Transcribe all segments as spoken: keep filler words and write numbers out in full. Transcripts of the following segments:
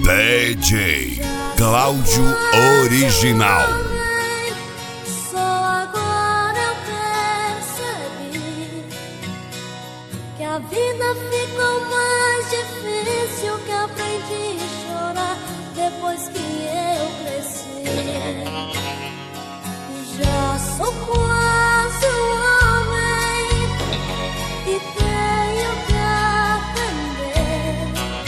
D J Cláudio Original. Só agora eu percebi que a vida ficou mais difícil, que aprendi a chorar depois que eu cresci. Já sou quase um homem e tenho que aprender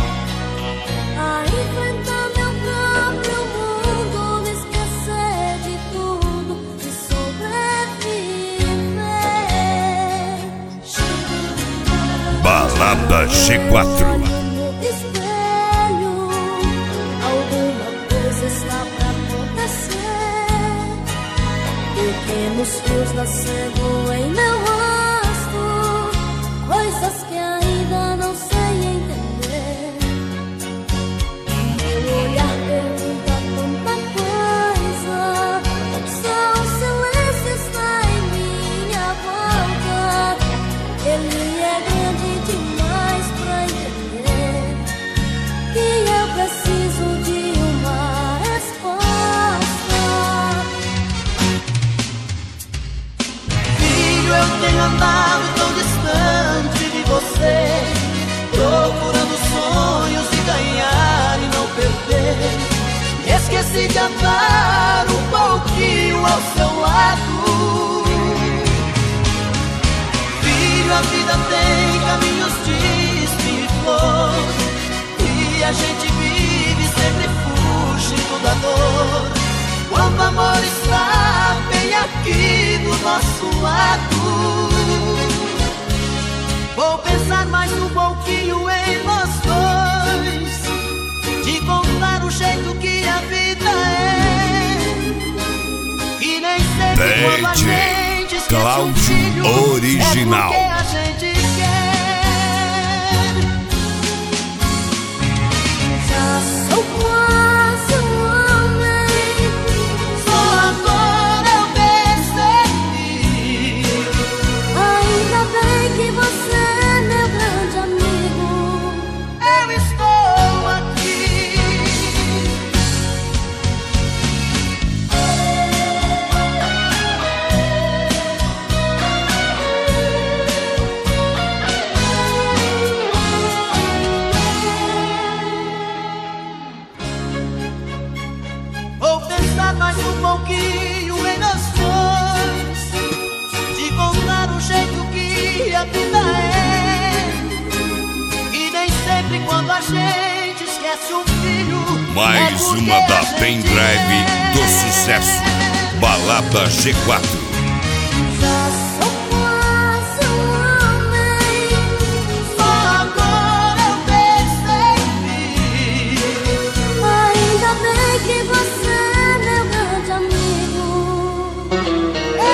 a enfrentar meu próprio mundo, me esquecer de tudo e sobreviver. Balada G quatro. No espelho, alguma coisa está pra acontecer. Pequenos fios nascendo em meu rosto, coisas que ainda não sei entender. Meu olhar pergunta tanta coisa, só o silêncio está em minha volta. Ele é grande demais pra entender que eu preciso de uma resposta. Filho, eu tenho andado tão distante de você, procurando sonhos e ganhar e não perder. Esqueci de andar um pouquinho ao seu lado. Filho, a vida tem caminhos de espinho e flor, e a gente vive sempre fugindo da dor, quando o amor está bem aqui do nosso lado. Vou pensar mais um pouquinho em nós dois, de contar o jeito que a vida é, e nem sempre quando a gente esquece um Cláudio filho, Original. é porque a gente quer. Já sou quase um homem, Só agora eu percebi. ainda bem que você é meu grande amigo. Eu estou aqui. Vou pensar mais um pouquinho em nós dois, de contar o jeito que a vida é, e nem sempre quando a gente esquece um filho, Mais é porque uma a da gente pendrive quer. do sucesso. Balada G quatro. Já